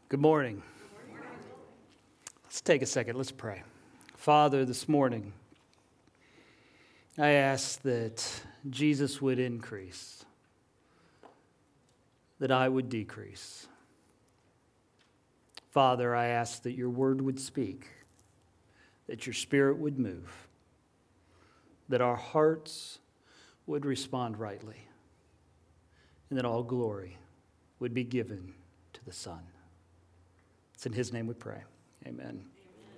Good morning. Let's take a second. Let's pray. Father, this morning, I ask that Jesus would increase, that I would decrease. Father, I ask that your word would speak, that your spirit would move, that our hearts would respond rightly, and that all glory would be given to the Son. It's in his name we pray. Amen.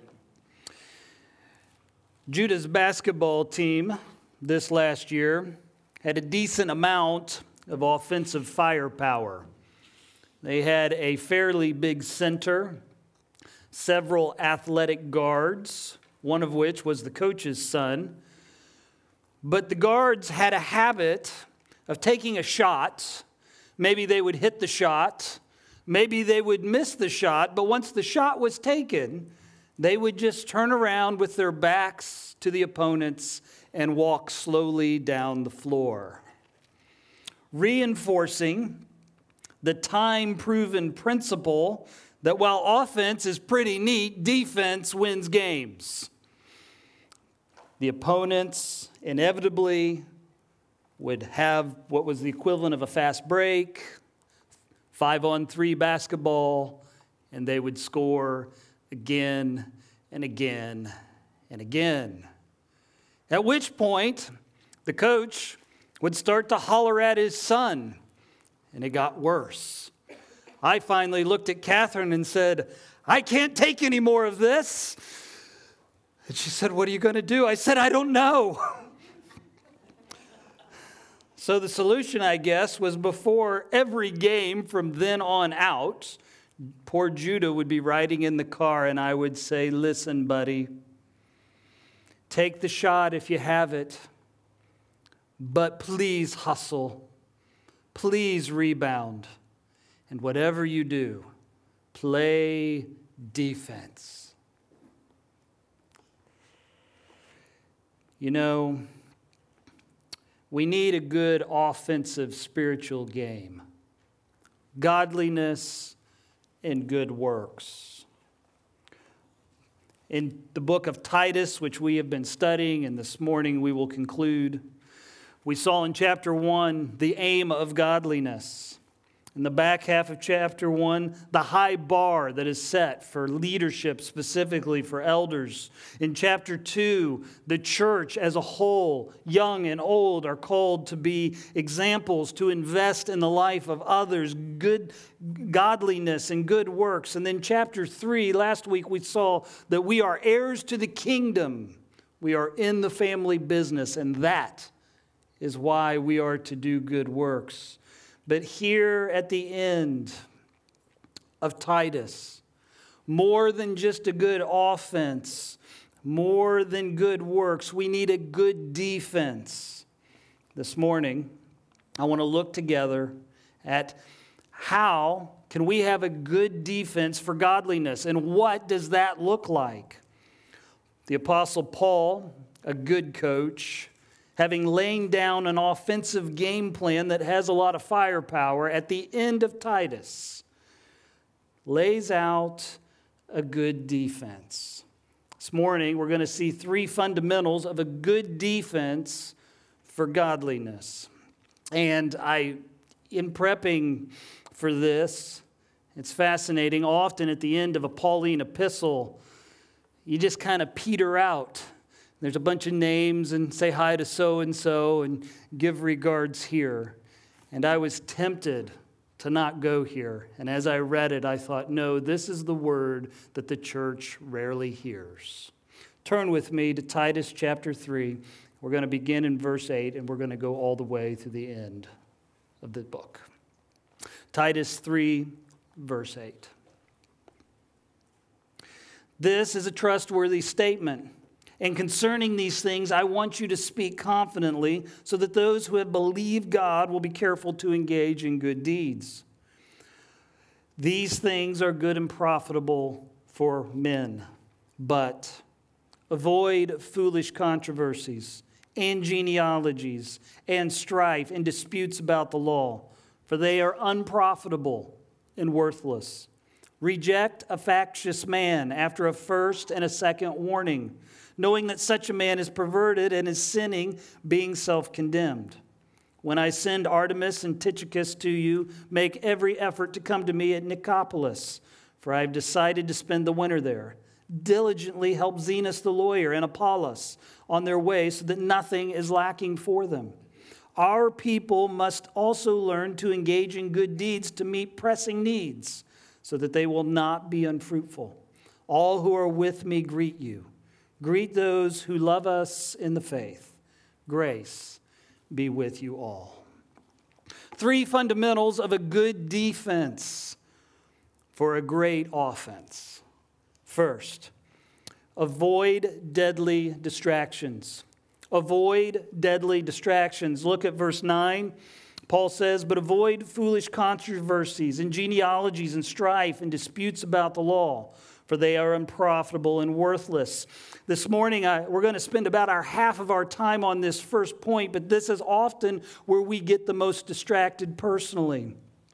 Judah's basketball team this last year had a decent amount of offensive firepower. They had a fairly big center, several athletic guards, one of which was the coach's son. But the guards had a habit of taking a shot. Maybe they would hit the shot. Maybe they would miss the shot. But once the shot was taken, they would just turn around with their backs to the opponents and walk slowly down the floor, reinforcing the time-proven principle that while offense is pretty neat, defense wins games. The opponents inevitably would have what was the equivalent of a fast break, 5-on-3 basketball, and they would score again and again and again. At which point, the coach would start to holler at his son, and it got worse. I finally looked at Catherine and said, "I can't take any more of this." And she said, "What are you going to do?" I said, "I don't know." So the solution, I guess, was before every game from then on out, poor Judah would be riding in the car and I would say, "Listen, buddy, take the shot if you have it, but please hustle, please rebound, and whatever you do, play defense." You know, we need a good offensive spiritual game. Godliness and good works. In the book of Titus, which we have been studying, and this morning we will conclude, we saw in chapter 1 the aim of godliness. In the back half of chapter 1, the high bar that is set for leadership, specifically for elders. In chapter 2, the church as a whole, young and old, are called to be examples, to invest in the life of others, good godliness and good works. And then chapter 3, last week we saw that we are heirs to the kingdom. We are in the family business, and that is why we are to do good works. But here at the end of Titus, more than just a good offense, more than good works, we need a good defense. This morning, I want to look together at how can we have a good defense for godliness, and what does that look like? The Apostle Paul, a good coach, having laid down an offensive game plan that has a lot of firepower, at the end of Titus, lays out a good defense. This morning, we're going to see three fundamentals of a good defense for godliness. And in prepping for this, it's fascinating. Often at the end of a Pauline epistle, you just kind of peter out. There's a bunch of names and say hi to so-and-so and give regards here. And I was tempted to not go here. And as I read it, I thought, no, this is the word that the church rarely hears. Turn with me to Titus chapter 3. We're going to begin in verse 8, and we're going to go all the way to the end of the book. Titus 3, verse 8. This is a trustworthy statement. And concerning these things, I want you to speak confidently so that those who have believed God will be careful to engage in good deeds. These things are good and profitable for men, but avoid foolish controversies and genealogies and strife and disputes about the law, for they are unprofitable and worthless. Reject a factious man after a first and a second warning, knowing that such a man is perverted and is sinning, being self-condemned. When I send Artemas and Tychicus to you, make every effort to come to me at Nicopolis, for I have decided to spend the winter there. Diligently help Zenas the lawyer and Apollos on their way so that nothing is lacking for them. Our people must also learn to engage in good deeds to meet pressing needs, so that they will not be unfruitful. All who are with me greet you. Greet those who love us in the faith. Grace be with you all. 3 fundamentals of a good defense for a great offense. First, avoid deadly distractions. Avoid deadly distractions. Look at verse 9. Paul says, but avoid foolish controversies and genealogies and strife and disputes about the law, for they are unprofitable and worthless. This morning, we're going to spend about half of our time on this first point, but this is often where we get the most distracted personally.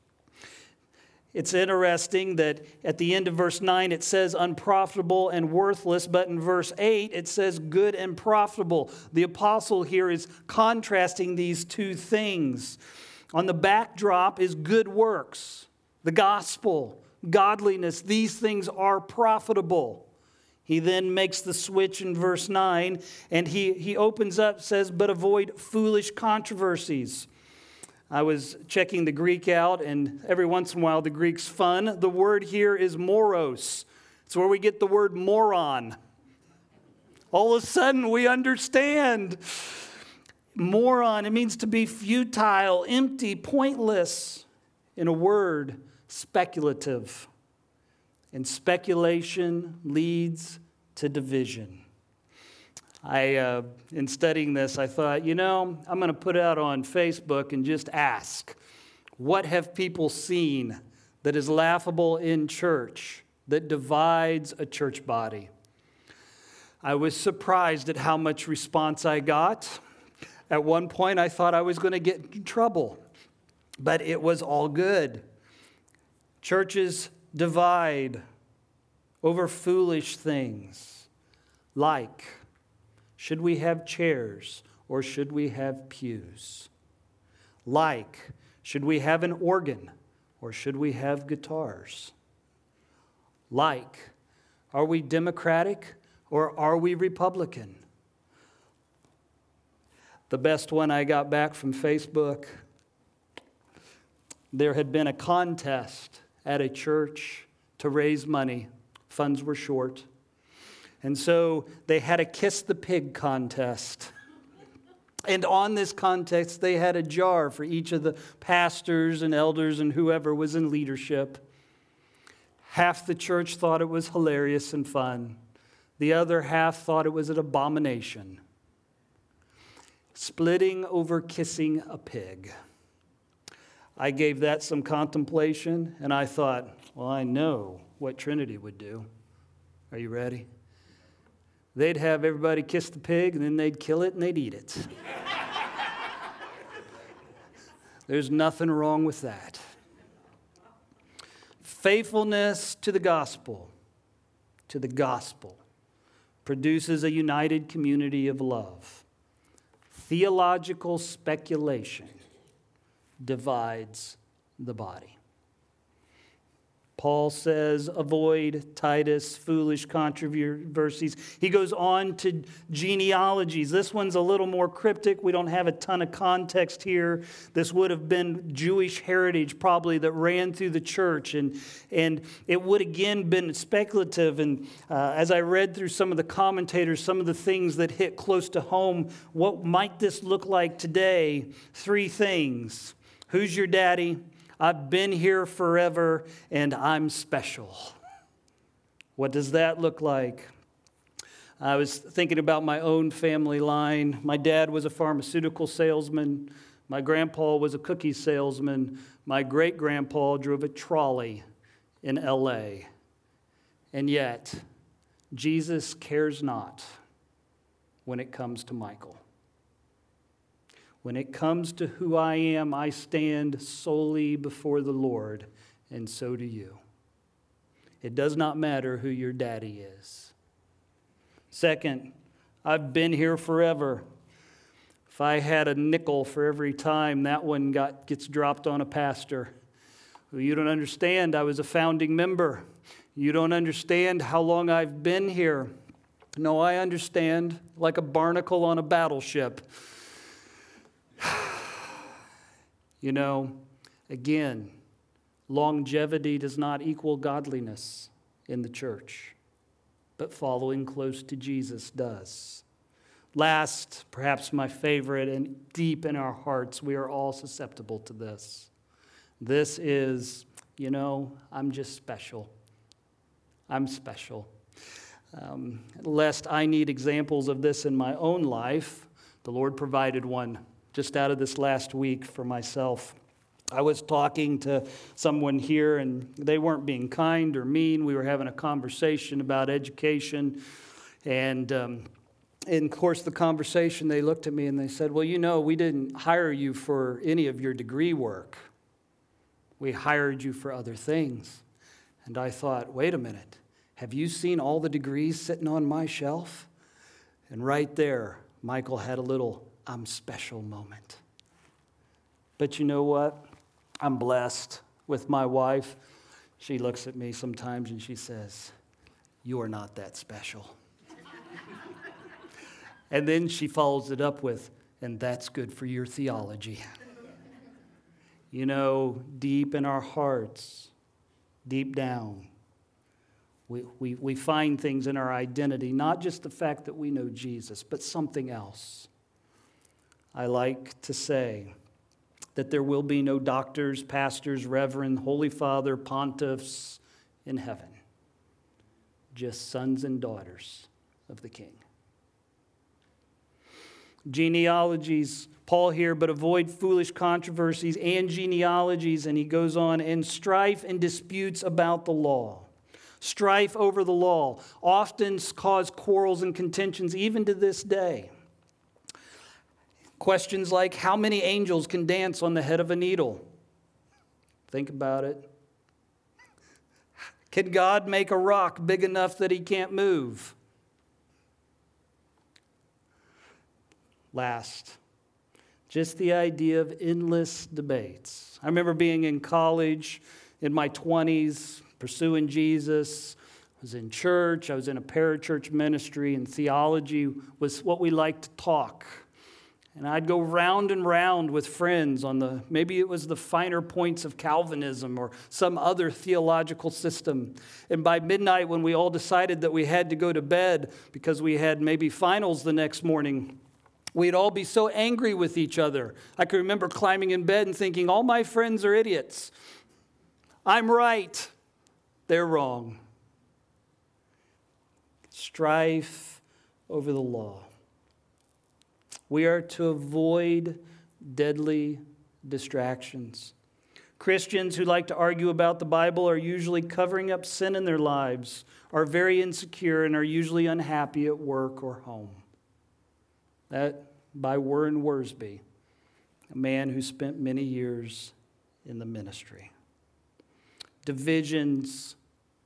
It's interesting that at the end of verse 9 it says unprofitable and worthless, but in verse 8 it says good and profitable. The apostle here is contrasting these two things. On the backdrop is good works, the gospel, godliness. These things are profitable. He then makes the switch in verse 9 and he opens up, says, but avoid foolish controversies. I was checking the Greek out, and every once in a while the Greek's fun. The word here is moros. It's where we get the word moron. All of a sudden we understand. Moron, it means to be futile, empty, pointless. In a word, speculative. And speculation leads to division. In studying this, I thought, I'm going to put it out on Facebook and just ask, what have people seen that is laughable in church, that divides a church body? I was surprised at how much response I got. At one point, I thought I was going to get in trouble, but it was all good. Churches divide over foolish things like, should we have chairs or should we have pews? Like, should we have an organ or should we have guitars? Like, are we Democratic or are we Republican? The best one I got back from Facebook, there had been a contest at a church to raise money. Funds were short. And so they had a Kiss the Pig contest. And on this contest, they had a jar for each of the pastors and elders and whoever was in leadership. Half the church thought it was hilarious and fun. The other half thought it was an abomination. Splitting over kissing a pig. I gave that some contemplation, and I thought, well, I know what Trinity would do. Are you ready? They'd have everybody kiss the pig, and then they'd kill it and they'd eat it. There's nothing wrong with that. Faithfulness to the gospel, produces a united community of love. Theological speculation divides the body. Paul says, avoid Titus, foolish controversies. He goes on to genealogies. This one's a little more cryptic. We don't have a ton of context here. This would have been Jewish heritage probably that ran through the church. And it would again been speculative. And as I read through some of the commentators, some of the things that hit close to home, what might this look like today? 3 things. Who's your daddy? I've been here forever, and I'm special. What does that look like? I was thinking about my own family line. My dad was a pharmaceutical salesman. My grandpa was a cookie salesman. My great-grandpa drove a trolley in L.A. And yet, Jesus cares not when it comes to Michael. When it comes to who I am, I stand solely before the Lord, and so do you. It does not matter who your daddy is. Second, I've been here forever. If I had a nickel for every time that one gets dropped on a pastor. Well, you don't understand. I was a founding member. You don't understand how long I've been here. No, I understand, like a barnacle on a battleship. You know, again, longevity does not equal godliness in the church, but following close to Jesus does. Last, perhaps my favorite, and deep in our hearts, we are all susceptible to this. This is, I'm just special. I'm special. Lest I need examples of this in my own life, the Lord provided one just out of this last week for myself. I was talking to someone here, and they weren't being kind or mean. We were having a conversation about education, and of course, the conversation, they looked at me and they said, well, we didn't hire you for any of your degree work. We hired you for other things. And I thought, wait a minute. Have you seen all the degrees sitting on my shelf? And right there, Michael had a little I'm special moment. But you know what? I'm blessed with my wife. She looks at me sometimes and she says, you are not that special. And then she follows it up with, and that's good for your theology. Deep in our hearts, deep down, we find things in our identity, not just the fact that we know Jesus, but something else. I like to say that there will be no doctors, pastors, reverend, holy father, pontiffs in heaven. Just sons and daughters of the King. Genealogies, Paul here, but avoid foolish controversies and genealogies. And he goes on, and strife and disputes about the law. Strife over the law often cause quarrels and contentions even to this day. Questions like, how many angels can dance on the head of a needle? Think about it. Can God make a rock big enough that he can't move? Last, just the idea of endless debates. I remember being in college in my 20s, pursuing Jesus. I was in church. I was in a parachurch ministry, and theology was what we liked to talk. And I'd go round and round with friends on maybe it was the finer points of Calvinism or some other theological system. And by midnight, when we all decided that we had to go to bed because we had maybe finals the next morning, we'd all be so angry with each other. I can remember climbing in bed and thinking, all my friends are idiots. I'm right. They're wrong. Strife over the law. We are to avoid deadly distractions. Christians who like to argue about the Bible are usually covering up sin in their lives, are very insecure, and are usually unhappy at work or home. That by Warren Wiersbe, a man who spent many years in the ministry. Divisions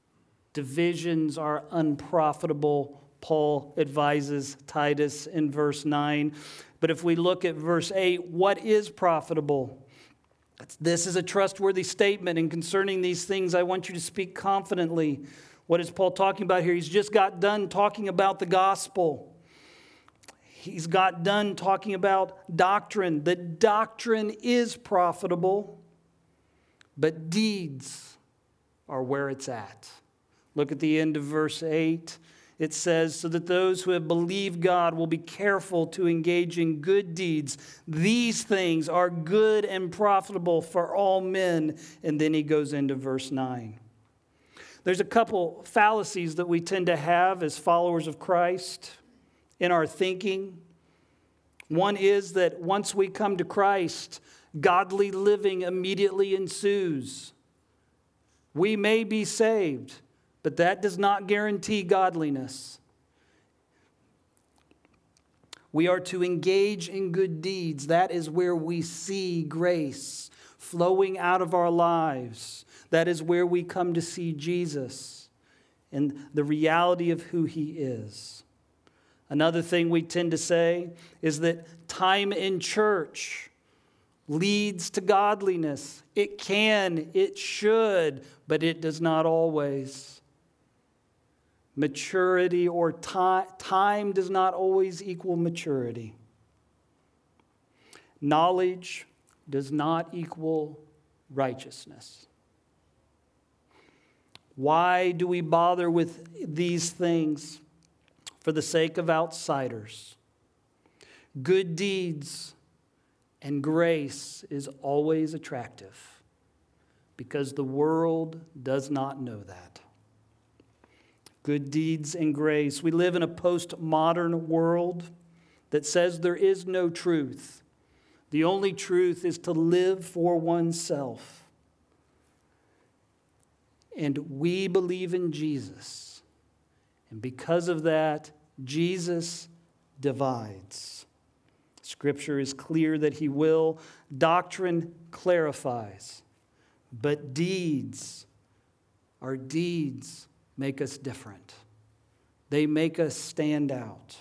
are unprofitable. Paul advises Titus in verse 9. But if we look at verse 8, what is profitable? This is a trustworthy statement, and concerning these things, I want you to speak confidently. What is Paul talking about here? He's just got done talking about the gospel. He's got done talking about doctrine. The doctrine is profitable, but deeds are where it's at. Look at the end of verse 8. It says, so that those who have believed God will be careful to engage in good deeds. These things are good and profitable for all men. And then he goes into verse 9. There's a couple fallacies that we tend to have as followers of Christ in our thinking. One is that once we come to Christ, godly living immediately ensues. We may be saved, but that does not guarantee godliness. We are to engage in good deeds. That is where we see grace flowing out of our lives. That is where we come to see Jesus. and the reality of who he is. Another thing we tend to say is that time in church leads to godliness. It can, it should, but it does not always. Maturity or time does not always equal maturity. Knowledge does not equal righteousness. Why do we bother with these things? For the sake of outsiders. Good deeds and grace is always attractive because the world does not know that. Good deeds and grace. We live in a postmodern world that says there is no truth. The only truth is to live for oneself. And we believe in Jesus. And because of that, Jesus divides. Scripture is clear that he will. Doctrine clarifies. But our deeds make us different. They make us stand out.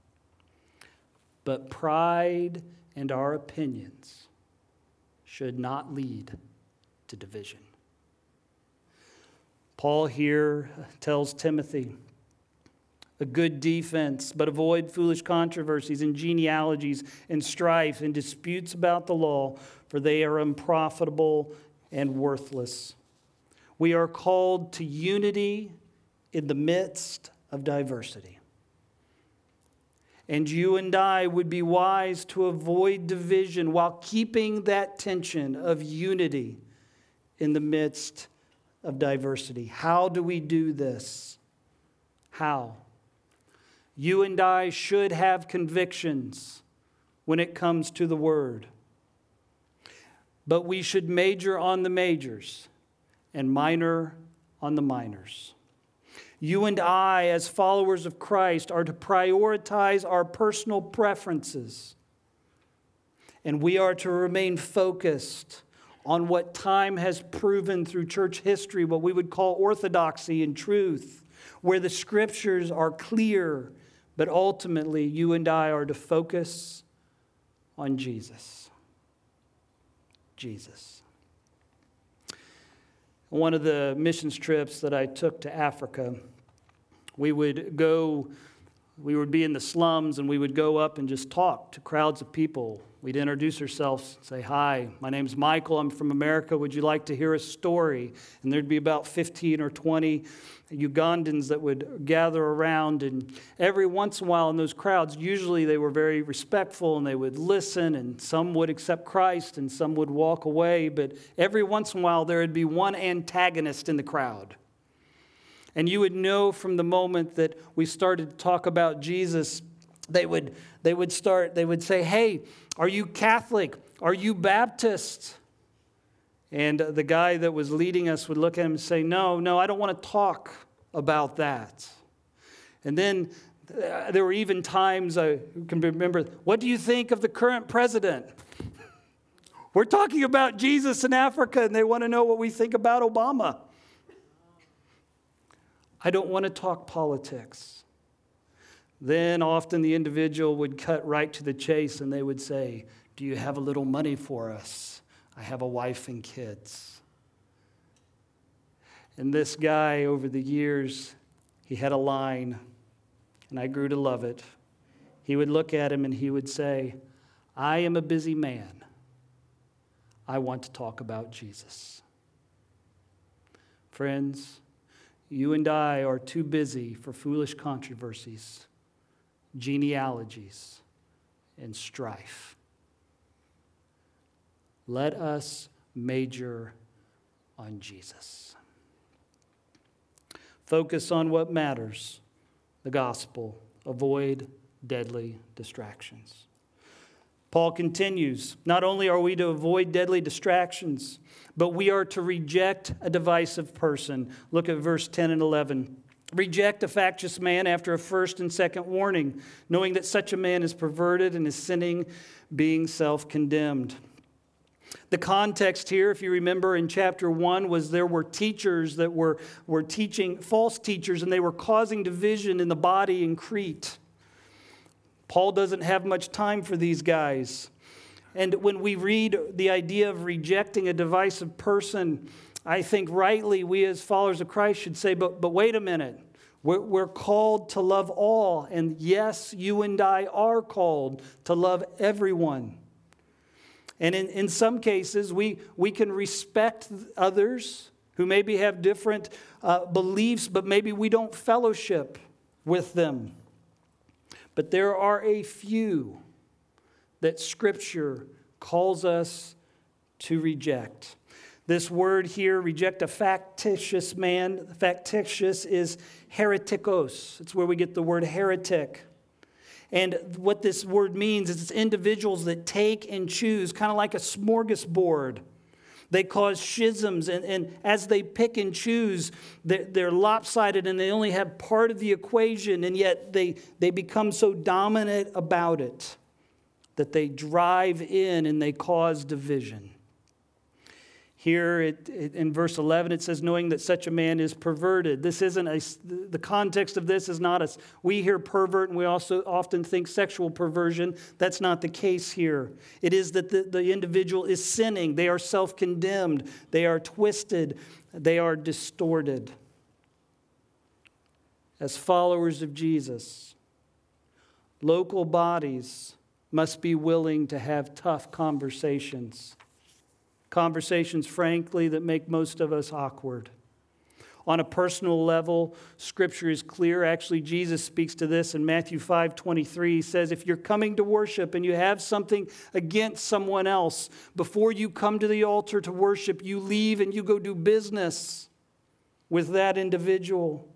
But pride and our opinions should not lead to division. Paul here tells Timothy, a good defense, but avoid foolish controversies and genealogies and strife and disputes about the law, for they are unprofitable and worthless. We are called to unity in the midst of diversity. And you and I would be wise to avoid division while keeping that tension of unity in the midst of diversity. How do we do this? How? You and I should have convictions when it comes to the Word. But we should major on the majors and minor on the minors. You and I, as followers of Christ, are to prioritize our personal preferences. And we are to remain focused on what time has proven through church history, what we would call orthodoxy and truth, where the Scriptures are clear. But ultimately, you and I are to focus on Jesus. Jesus. One of the missions trips that I took to Africa, we would be in the slums and we would go up and just talk to crowds of people. We'd introduce ourselves, say, hi, my name's Michael, I'm from America, would you like to hear a story? And there'd be about 15 or 20 Ugandans that would gather around, and every once in a while in those crowds, usually they were very respectful and they would listen, and some would accept Christ and some would walk away, but every once in a while there would be one antagonist in the crowd. And you would know from the moment that we started to talk about Jesus, they would say, hey, are you Catholic? Are you Baptist? And the guy that was leading us would look at him and say, no, I don't want to talk about that. And then there were even times I can remember, what do you think of the current president? We're talking about Jesus in Africa, and they want to know what we think about Obama. I don't want to talk politics. Then often the individual would cut right to the chase and they would say, do you have a little money for us? I have a wife and kids. And this guy, over the years, he had a line, and I grew to love it. He would look at him and he would say, I am a busy man. I want to talk about Jesus. Friends, you and I are too busy for foolish controversies, genealogies, and strife. Let us major on Jesus. Focus on what matters, the gospel. Avoid deadly distractions. Paul continues, not only are we to avoid deadly distractions, but we are to reject a divisive person. Look at verse 10 and 11. Reject a factious man after a first and second warning, knowing that such a man is perverted and is sinning, being self-condemned. The context here, if you remember in chapter 1, was there were teachers that were teaching, false teachers, and they were causing division in the body in Crete. Paul doesn't have much time for these guys. And when we read the idea of rejecting a divisive person, I think rightly we as followers of Christ should say, but wait a minute. We're called to love all. And yes, you and I are called to love everyone. And in some cases, we can respect others who maybe have different beliefs, but maybe we don't fellowship with them. But there are a few that Scripture calls us to reject. This word here, reject a factitious man. Factitious is heretikos. It's where we get the word heretic. And what this word means is it's individuals that take and choose, kind of like a smorgasbord. They cause schisms, and as they pick and choose, they're lopsided and they only have part of the equation, and yet they become so dominant about it that they drive in and they cause division. Here in verse 11, it says, knowing that such a man is perverted. This isn't the context of this is not we hear pervert and we also often think sexual perversion. That's not the case here. It is that the individual is sinning. They are self-condemned. They are twisted. They are distorted. As followers of Jesus, local bodies must be willing to have tough conversations. Conversations, frankly, that make most of us awkward. On a personal level, Scripture is clear. Actually, Jesus speaks to this in Matthew 5:23. He says, if you're coming to worship and you have something against someone else, before you come to the altar to worship, you leave and you go do business with that individual.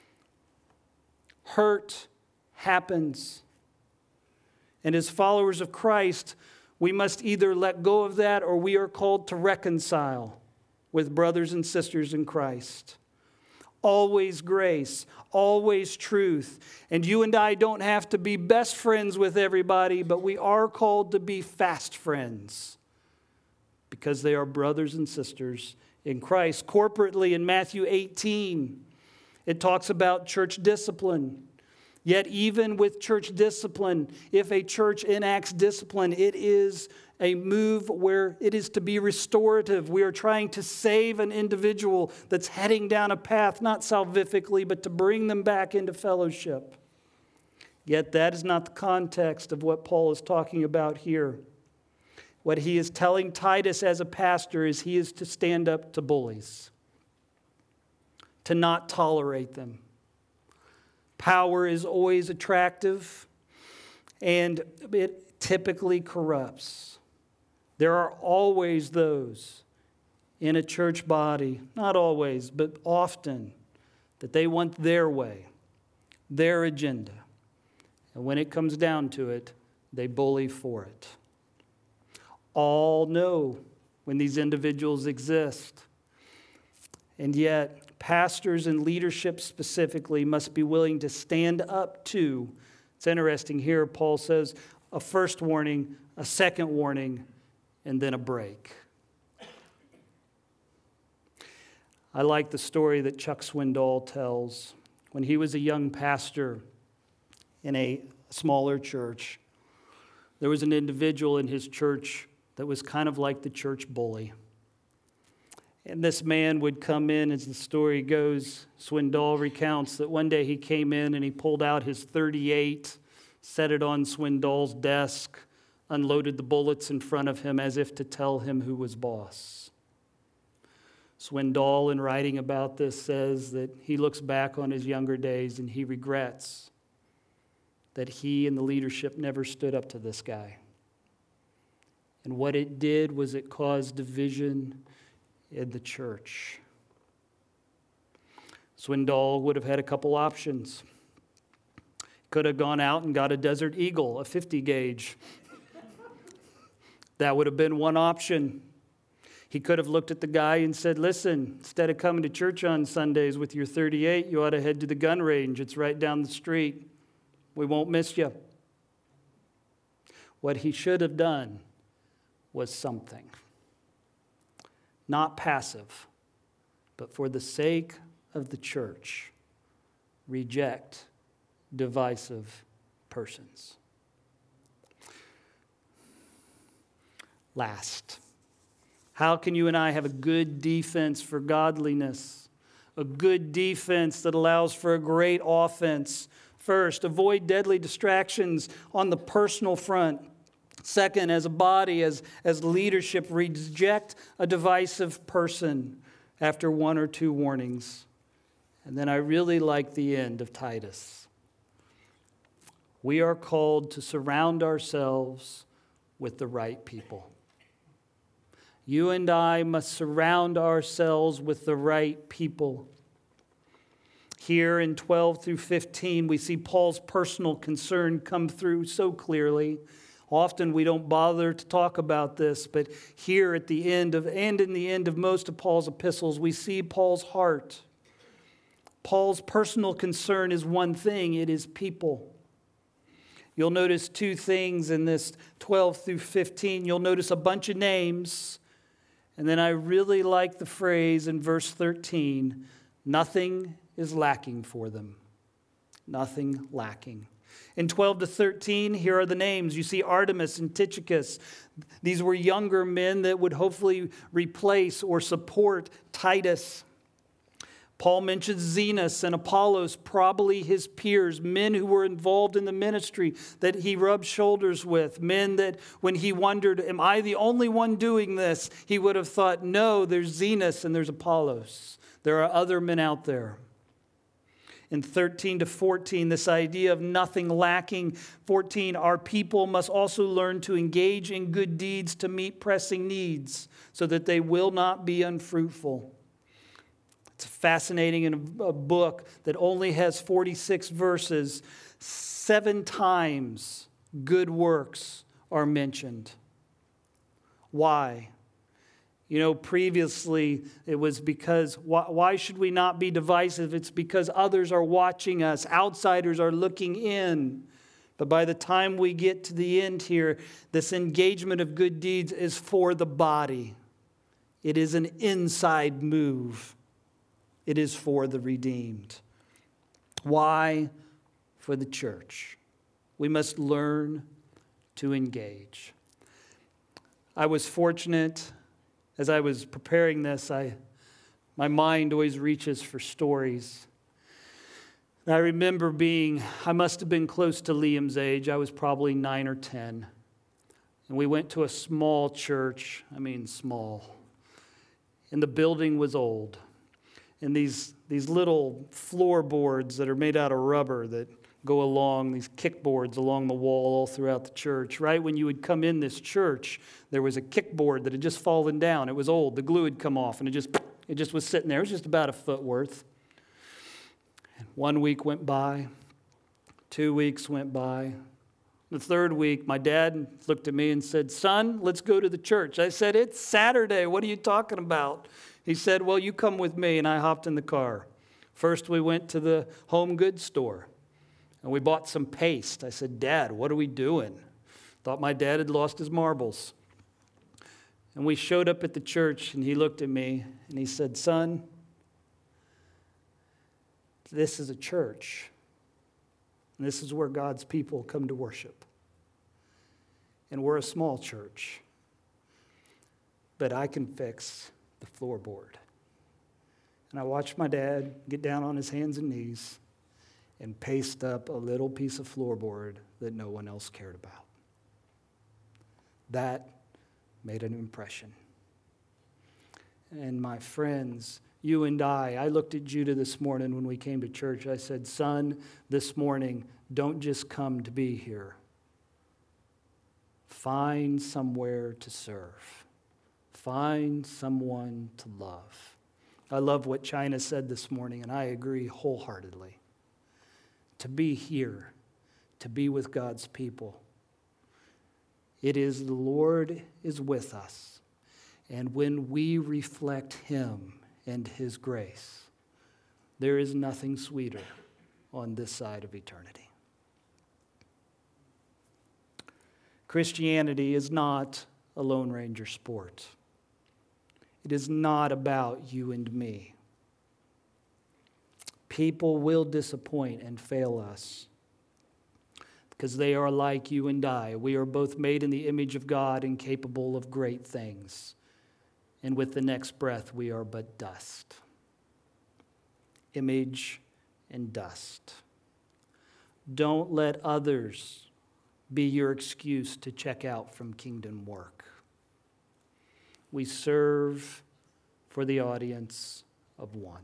Hurt happens. And as followers of Christ, we must either let go of that or we are called to reconcile with brothers and sisters in Christ. Always grace, always truth. And you and I don't have to be best friends with everybody, but we are called to be fast friends because they are brothers and sisters in Christ. Corporately in Matthew 18, it talks about church discipline. Yet even with church discipline, if a church enacts discipline, it is a move where it is to be restorative. We are trying to save an individual that's heading down a path, not salvifically, but to bring them back into fellowship. Yet that is not the context of what Paul is talking about here. What he is telling Titus as a pastor is he is to stand up to bullies, to not tolerate them. Power is always attractive, and it typically corrupts. There are always those in a church body, not always, but often, that they want their way, their agenda. And when it comes down to it, they bully for it. All know when these individuals exist. And yet, pastors and leadership specifically must be willing to stand up to. It's interesting here, Paul says a first warning, a second warning, and then a break. I like the story that Chuck Swindoll tells. When he was a young pastor in a smaller church, there was an individual in his church that was kind of like the church bully. And this man would come in, as the story goes, Swindoll recounts that one day he came in and he pulled out his .38, set it on Swindoll's desk, unloaded the bullets in front of him as if to tell him who was boss. Swindoll, in writing about this, says that he looks back on his younger days and he regrets that he and the leadership never stood up to this guy. And what it did was it caused division in the church. Swindoll would have had a couple options. Could have gone out and got a Desert Eagle, a 50 gauge. That would have been one option. He could have looked at the guy and said, listen, instead of coming to church on Sundays with your .38, you ought to head to the gun range. It's right down the street. We won't miss you. What he should have done was something. not passive, but for the sake of the church, reject divisive persons. Last, how can you and I have a good defense for godliness? A good defense that allows for a great offense. First, avoid deadly distractions on the personal front. Second, as a body, as leadership, reject a divisive person after one or two warnings. And then I really like the end of Titus. We are called to surround ourselves with the right people. You and I must surround ourselves with the right people. Here in 12 through 15, we see Paul's personal concern come through so clearly. Often we don't bother to talk about this, but here at the end of, and in the end of most of Paul's epistles, we see Paul's heart. Paul's personal concern is one thing, it is people. You'll notice two things in this 12 through 15. You'll notice a bunch of names. And then I really like the phrase in verse 13, nothing is lacking for them. Nothing lacking. In 12 to 13, here are the names. You see Artemas and Tychicus. These were younger men that would hopefully replace or support Titus. Paul mentions Zenas and Apollos, probably his peers, men who were involved in the ministry that he rubbed shoulders with, men that when he wondered, am I the only one doing this? He would have thought, no, there's Zenas and there's Apollos. There are other men out there. In 13 to 14, this idea of nothing lacking. 14, our people must also learn to engage in good deeds to meet pressing needs so that they will not be unfruitful. It's fascinating in a book that only has 46 verses. 7 times good works are mentioned. Why? You know, previously it was because, why should we not be divisive? It's because others are watching us. Outsiders are looking in. But by the time we get to the end here, this engagement of good deeds is for the body. It is an inside move. It is for the redeemed. Why? For the church. We must learn to engage. I was fortunate as I was preparing this. My mind always reaches for stories. And I remember I must have been close to Liam's age. I was probably 9 or 10. And we went to a small church. I mean, small. And the building was old. And these little floorboards that are made out of rubber that go along, these kickboards along the wall all throughout the church. Right when you would come in this church, there was a kickboard that had just fallen down. It was old. The glue had come off, and it just was sitting there. It was just about a foot worth. And 1 week went by. 2 weeks went by. The third week, my dad looked at me and said, "Son, let's go to the church." I said, "It's Saturday. What are you talking about?" He said, "Well, you come with me," and I hopped in the car. First, we went to the home goods store, and we bought some paste. I said, "Dad, what are we doing?" Thought my dad had lost his marbles. And we showed up at the church, and he looked at me, and he said, "Son, this is a church, and this is where God's people come to worship. And we're a small church, but I can fix the floorboard." And I watched my dad get down on his hands and knees and paste up a little piece of floorboard that no one else cared about. That made an impression. And my friends, you and I looked at Judah this morning when we came to church. I said, "Son, this morning, don't just come to be here. Find somewhere to serve. Find someone to love." I love what China said this morning, and I agree wholeheartedly. To be here, to be with God's people. It is the Lord is with us. And when we reflect Him and His grace, there is nothing sweeter on this side of eternity. Christianity is not a Lone Ranger sport. It is not about you and me. People will disappoint and fail us because they are like you and I. We are both made in the image of God and capable of great things. And with the next breath, we are but dust. Image and dust. Don't let others be your excuse to check out from kingdom work. We serve for the audience of one.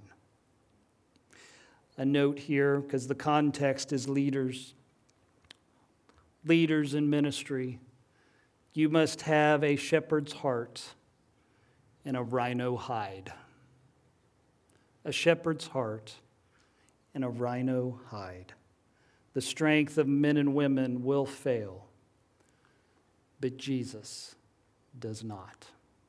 A note here, because the context is leaders. Leaders in ministry. You must have a shepherd's heart and a rhino hide. A shepherd's heart and a rhino hide. The strength of men and women will fail, but Jesus does not.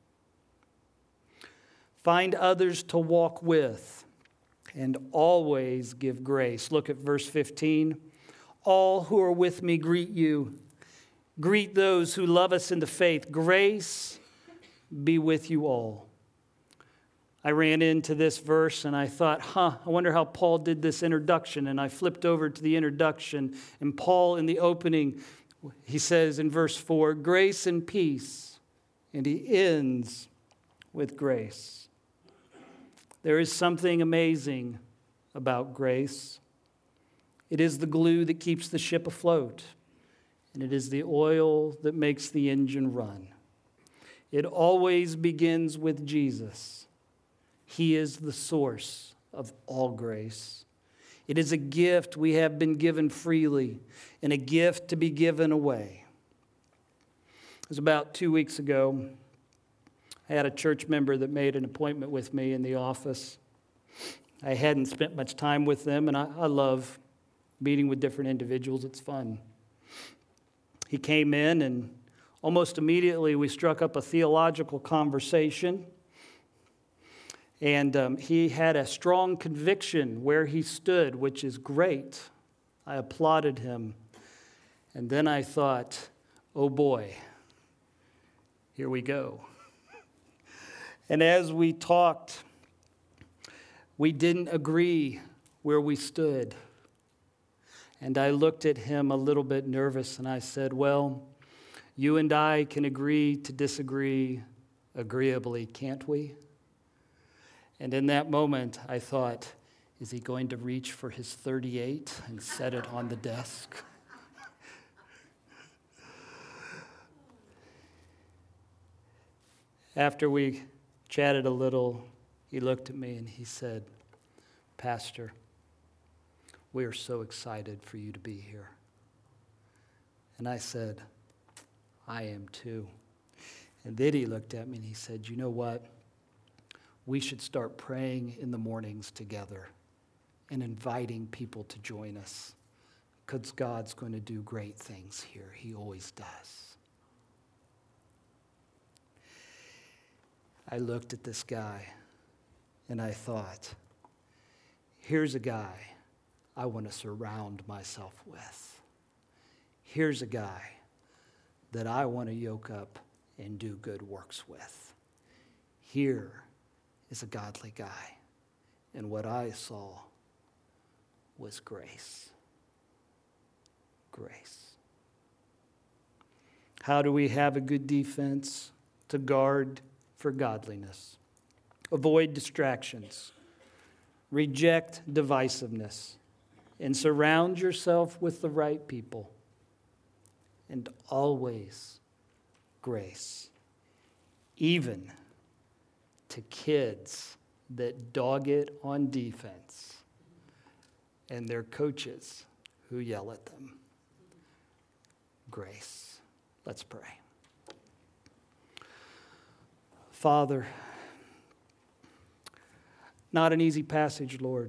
Find others to walk with and always give grace. Look at verse 15. All who are with me greet you. Greet those who love us in the faith. Grace be with you all. I ran into this verse and I thought, I wonder how Paul did this introduction. And I flipped over to the introduction. And Paul, in the opening, he says in verse 4, grace and peace. And he ends with grace. There is something amazing about grace. It is the glue that keeps the ship afloat. And it is the oil that makes the engine run. It always begins with Jesus. He is the source of all grace. It is a gift we have been given freely and a gift to be given away. It was about 2 weeks ago. I had a church member that made an appointment with me in the office. I hadn't spent much time with them, and I love meeting with different individuals. It's fun. He came in, and almost immediately we struck up a theological conversation. And he had a strong conviction where he stood, which is great. I applauded him. And then I thought, oh boy, here we go. And as we talked, we didn't agree where we stood. And I looked at him a little bit nervous and I said, well, you and I can agree to disagree agreeably, can't we? And in that moment, I thought, is he going to reach for his 38 and set it on the desk? After we chatted a little, he looked at me and he said, Pastor, we are so excited for you to be here. And I said, I am too. And then he looked at me and he said, you know what? We should start praying in the mornings together and inviting people to join us because God's going to do great things here. He always does. I looked at this guy and I thought, here's a guy I want to surround myself with. Here's a guy that I want to yoke up and do good works with. Here is a godly guy. And what I saw was grace. Grace. How do we have a good defense to guard for godliness? Avoid distractions. Reject divisiveness. And surround yourself with the right people. And always grace. Even to kids that dog it on defense and their coaches who yell at them. Grace. Let's pray. Father, not an easy passage, Lord.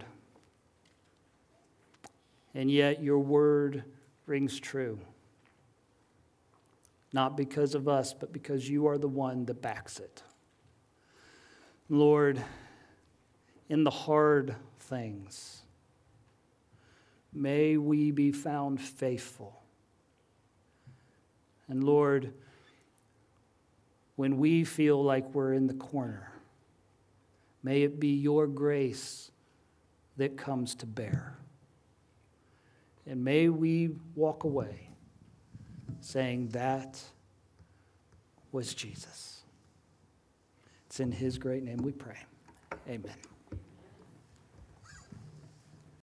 And yet your word rings true. Not because of us, but because you are the one that backs it. Lord, in the hard things, may we be found faithful. And Lord, when we feel like we're in the corner, May it be your grace that comes to bear. And may we walk away saying that was Jesus. It's in his great name we pray. Amen.